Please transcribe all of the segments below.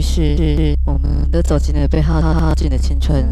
于是我们都走进了被耗尽的青春。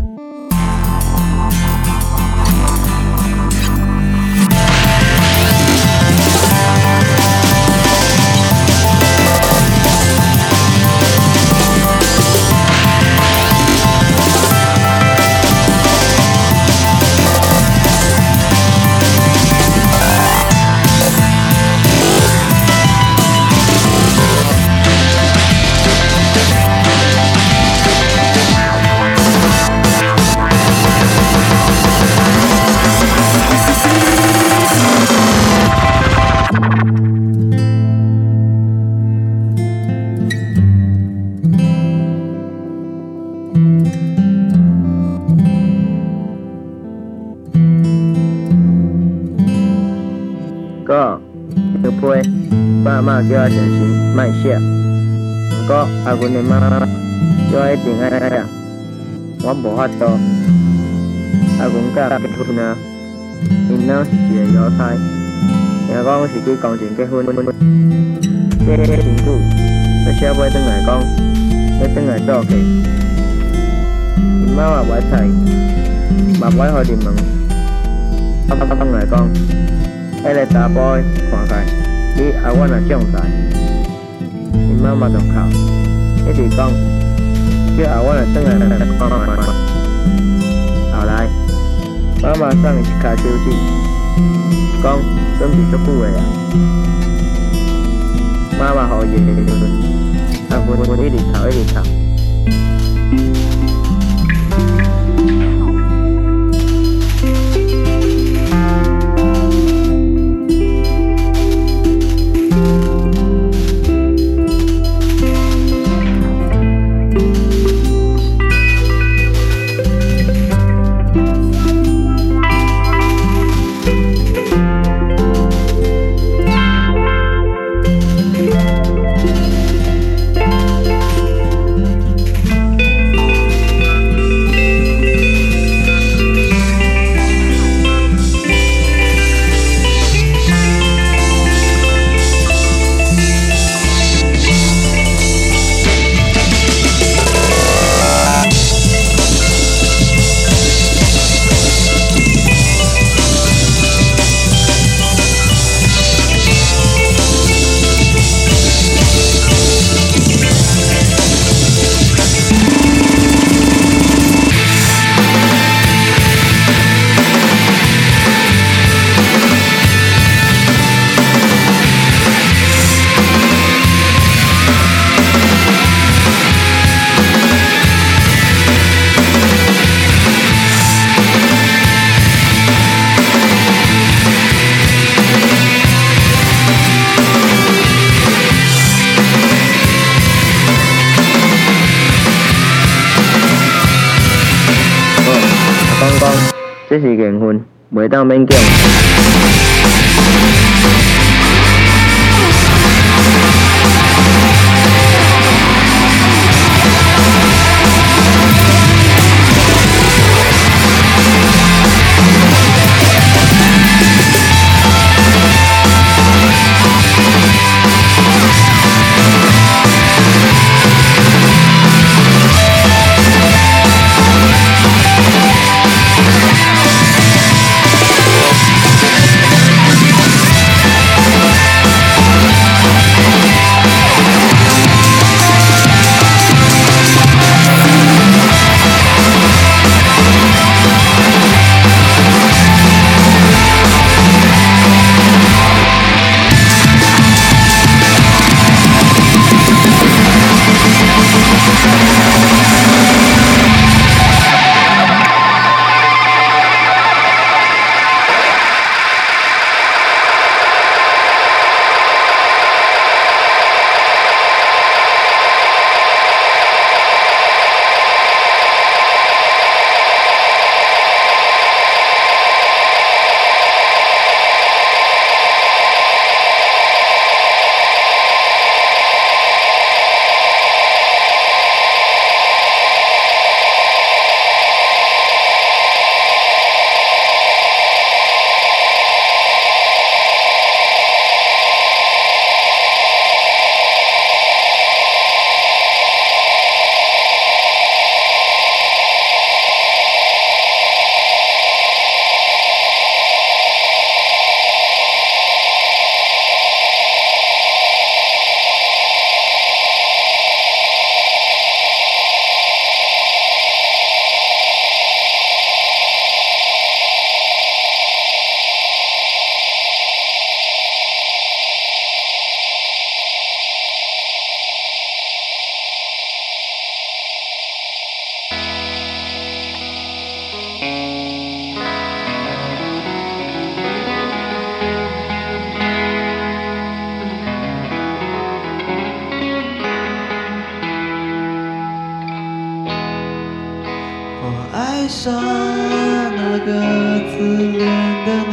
哥，牛批，爸妈叫我诚实莫写。不过阿阮的妈叫我一定爱写，我无法度。阿阮甲结婚啊，因囝是一个邮差，听讲是去公证结婚。这身躯，要写尾转来讲，要转来做客。因妈嘛袂睬，嘛袂互你问。转来讲。迄个查甫的看起来比阿阮也壮财，因妈妈就哭，一直讲叫阿阮来转来看看。后来妈妈送伊一卡手机，讲准备足久的啊。妈妈互伊的，阿阮一直哭一直哭。这是缘分，袂当勉强。 上那个自恋的你，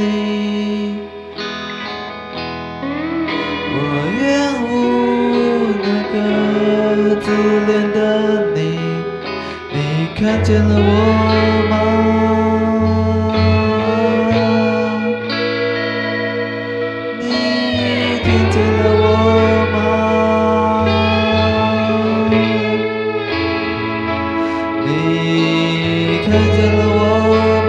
我厌恶那个自恋的你，你看见了我吗？你听见了我吗？你看见了我吗？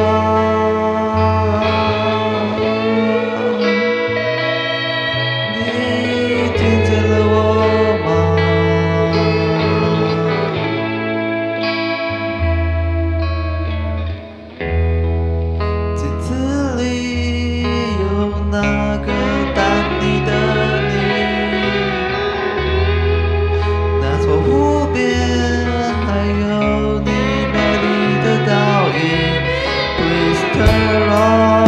你听见了我吗？镜子里有那个等你的你，那座湖边还有你美丽的倒影。Please turn on,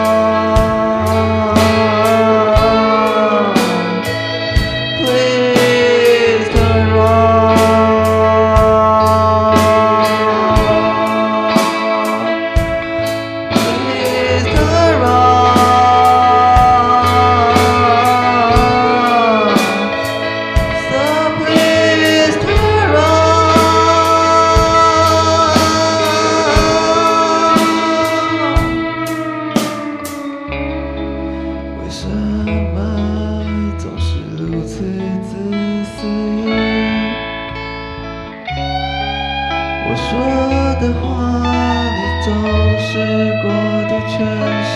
please turn on, please turn on, so please turn on.为什么总是如此自私？我说的话，你总是过度诠释。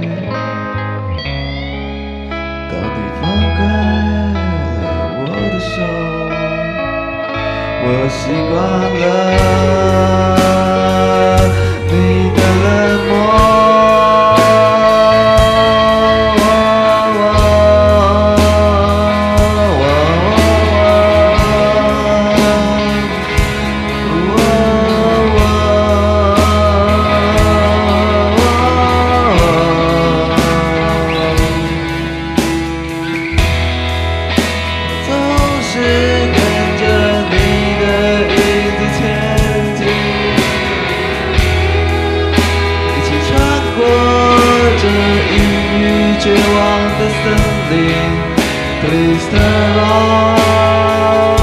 当你放开了我的手，我习惯了你的冷漠。总是跟着你的影子前进，一起穿过这阴郁绝望的森林。Please turn on.